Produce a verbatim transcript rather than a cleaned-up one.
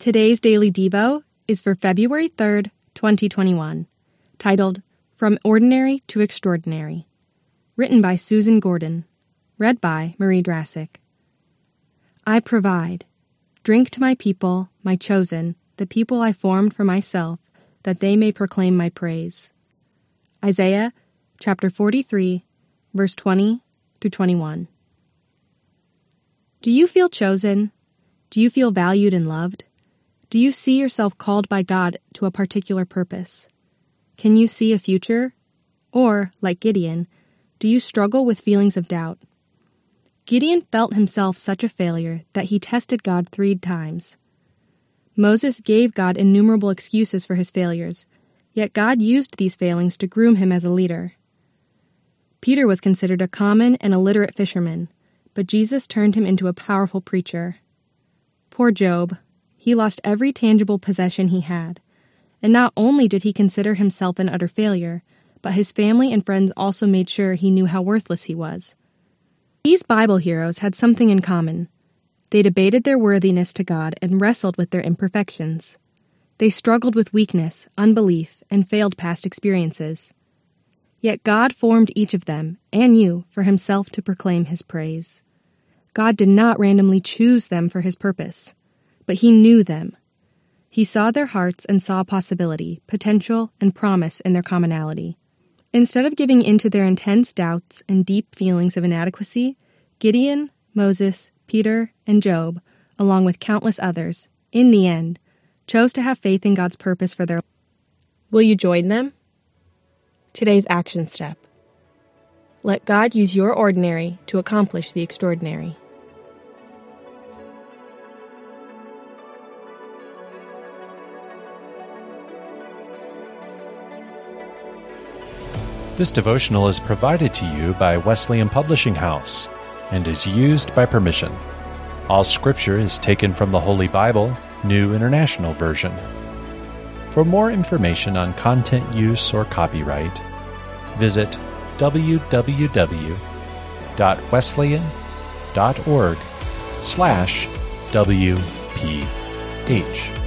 Today's Daily Devo is for February third, twenty twenty-one, titled From Ordinary to Extraordinary, written by Susan Gordon, read by Marie Drassic. I provide. Drink to my people, my chosen, the people I formed for myself, that they may proclaim my praise. Isaiah chapter forty-three, verse twenty through twenty-one. Do you feel chosen? Do you feel valued and loved? Do you see yourself called by God to a particular purpose? Can you see a future? Or, like Gideon, do you struggle with feelings of doubt? Gideon felt himself such a failure that he tested God three times. Moses gave God innumerable excuses for his failures, yet God used these failings to groom him as a leader. Peter was considered a common and illiterate fisherman, but Jesus turned him into a powerful preacher. Poor Job. He lost every tangible possession he had, and not only did he consider himself an utter failure, but his family and friends also made sure he knew how worthless he was. These Bible heroes had something in common. They debated their worthiness to God and wrestled with their imperfections. They struggled with weakness, unbelief, and failed past experiences. Yet God formed each of them, and you, for himself to proclaim his praise. God did not randomly choose them for his purpose, but he knew them. He saw their hearts and saw possibility, potential, and promise in their commonality. Instead of giving in to their intense doubts and deep feelings of inadequacy, Gideon, Moses, Peter, and Job, along with countless others, in the end, chose to have faith in God's purpose for their lives. Will you join them? Today's action step. Let God use your ordinary to accomplish the extraordinary. This devotional is provided to you by Wesleyan Publishing House and is used by permission. All scripture is taken from the Holy Bible, New International Version. For more information on content use or copyright, visit w w w dot wesleyan dot org slash W P H.